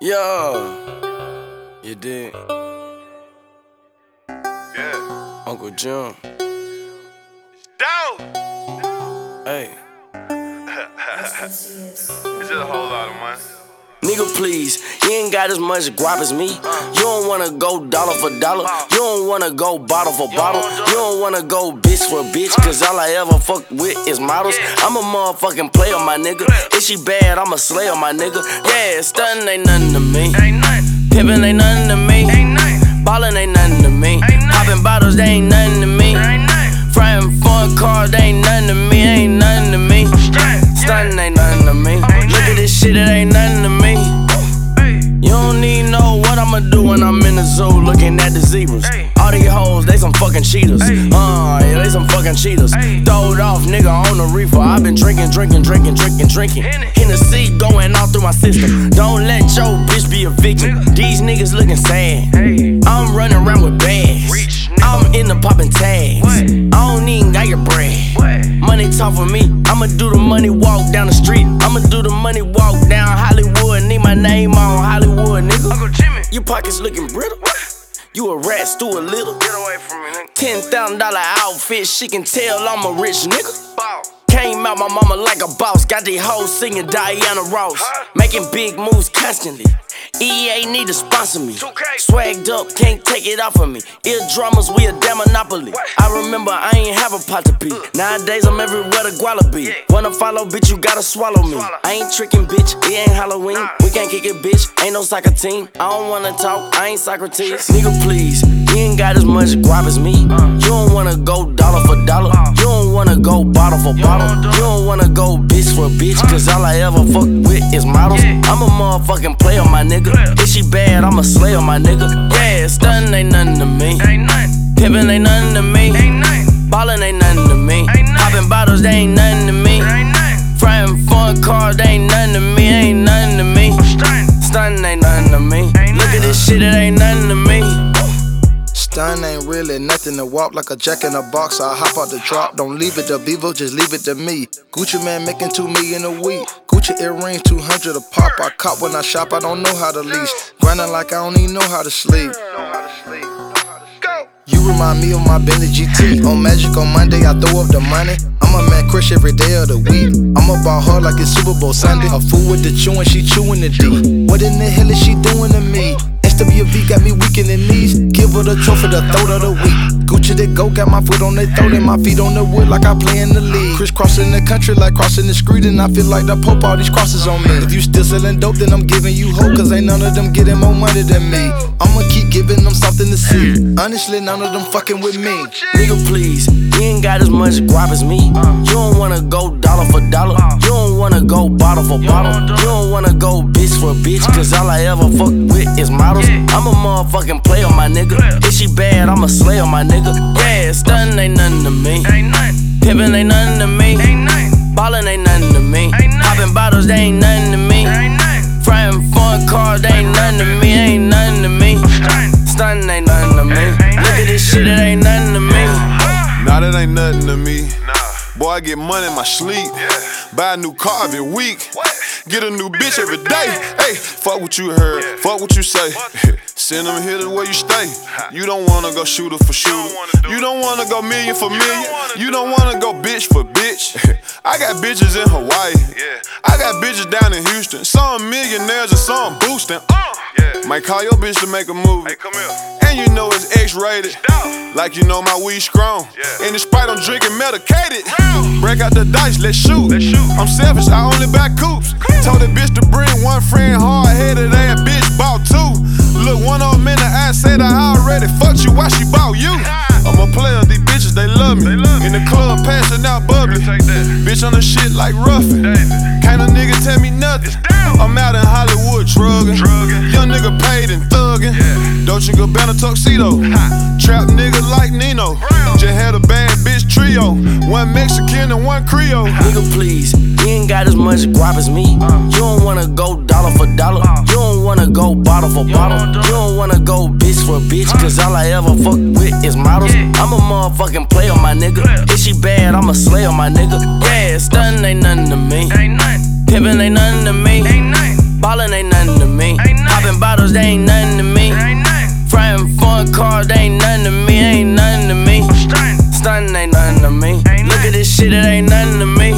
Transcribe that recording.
Yeah, you did. Yeah. Uncle Jim. Dope. Hey. It's just a whole lot of money. Nigga, please, you ain't got as much guap as me. You don't wanna go dollar for dollar. You don't wanna go bottle for bottle. You don't wanna go bitch for bitch. Cause all I ever fuck with is models. I'm a motherfucking player, my nigga. If she bad, I'm a slayer, my nigga. Yeah, stuntin' ain't nothing to me. Pimpin' ain't nothing to me. Ballin' ain't nothing to me. Poppin' bottles, they ain't nothing to me. Frying foreign cars, they ain't nothing to me. Ain't nothing to me. Stuntin' ain't nothing to me. Look at this shit, it ain't nothing to me. You don't need know what I'ma do when I'm in the zoo looking at the zebras. All these hoes, they some fucking cheaters. Yeah, they some fucking cheaters. Throwed off, nigga, on the reefer. I been drinking. Hennessy going all through my system. Don't let your bitch be a victim. These niggas looking sad. I'm running around with bags. I'm in the popping tags. I don't even got your bread. Money talk for me. I'ma do the money walk down the street. I'ma do the money walk down Hollywood. Need my name on Hollywood, nigga. Uncle Jimmy. Your pockets looking brittle. You a rat, stew a little. Get away from me, nigga. $10,000 outfit, she can tell I'm a rich nigga. Bow. Came out my mama like a boss. Got these hoes singing Diana Ross. Making big moves constantly. EA need to sponsor me. 2K. Swagged up, can't take it off of me. Eardrummers, we a damn monopoly. I remember I ain't have a pot to pee. Nowadays I'm everywhere the guala be. Wanna follow, bitch, you gotta swallow me. I ain't tricking, bitch, it ain't Halloween. We can't kick it, bitch, ain't no soccer team. I don't wanna talk, I ain't Socrates. Nigga, please, you ain't got as much guap as me. You don't wanna go dollar for dollar. You don't wanna go bottle for bottle. You don't wanna go bitch for bitch. Cause all I ever fuck with is models. I'm a motherfucking player, my nigga. If she bad, I'm a slayer, my nigga. Yeah, stuntin' ain't nothing to me. Pimpin' ain't nothing to me. Ballin' ain't nothing to me. Poppin' bottles, they ain't nothing to me. Frying foreign cars, they ain't nothing to me. Ain't nothing to me. Stuntin' ain't nothing to me. Look at this shit, it ain't nothing to me. Stun ain't really nothing to walk like a jack in a box. I hop out the drop, don't leave it to Bevo, just leave it to me. Gucci man making 2 million a week. Gucci earrings 200 a pop. I cop when I shop, I don't know how to lease. Grinding like I don't even know how to sleep. You remind me of my Bentley GT. On Magic on Monday, I throw up the money. I'm a man crush every day of the week. I'm about her like it's Super Bowl Sunday. A fool with the chewing, she chewing the D. What in the hell is she doing to me? SWV got me weak in the knees. Give her the trophy, the throat of the week. Gucci the go, got my foot on their throat and my feet on the wood like I play in the league. Crisscrossing the country like crossing the street, and I feel like the Pope, all these crosses on me. If you still selling dope, then I'm giving you hope, cause ain't none of them getting more money than me. I'ma keep giving them something to see. Honestly, none of them fucking with me. Nigga, please, you ain't got as much guap as me. You don't wanna go dollar for dollar. You don't wanna go bottle for bottle. You don't wanna go bitch for bitch. Cause all I ever fuck with is models. I'm a motherfucking player, my nigga. If she bad, I'm a slayer, my nigga. Yeah, stuntin' ain't nothing to me. Pimpin' ain't nothing to me. Ballin' ain't nothing to me. Poppin' bottles, they ain't nothing to me. Frying foreign cars, they ain't nothing to me. Ain't nothing to me. Stuntin' ain't nothing to me. Look at this shit, it ain't nothing to me. Nah, that ain't nothing to me. Boy, I get money in my sleep. Buy a new car every week. Get a new bitch every day. Hey, fuck what you heard, fuck what you say. Send them here to where you stay. You don't wanna go shooter for shooter. You don't wanna go million for million. You don't wanna go bitch for bitch. I got bitches in Hawaii. I got bitches down in Houston. Some millionaires and some boosting. Might call your bitch to make a movie. And you know it's X-rated. Like you know my weed strong. And in spite I'm drinking medicated. Break out the dice, let's shoot. I'm selfish, I only buy coupes. Told that bitch to bring one friend, hard-headed ass bitch bought 2. Look one of them in the eye, said I already fucked you, why she bought you? I'm a player, these bitches, they love me. In the club, passing out bubbly. Bitch on the shit like Ruffin. Can't a nigga tell me nothing. I'm out in Hollywood drugging. Young nigga paid and thugging. Dolce & Gabbana tuxedo. Trap nigga like Nino. Just had a bad bitch trio. One Mexican and one Creole. Nigga, please, you ain't got as much guap as me. You don't wanna go dollar for dollar. You don't wanna go bottle for bottle. You don't wanna go bitch for bitch. Cause all I ever fuck with is models. I'm a motherfucking player, my nigga. If she bad, I'm a slayer, my nigga. Yeah, stuntin' ain't nothing to me. Pimpin' ain't nothing to me. Ballin' ain't nothing to me. bottles, they ain't nothing to me. Frying foreign cars, they ain't nothing to me, ain't nothing to me. Stunning ain't nothing to me. Look at this shit, it ain't nothing to me.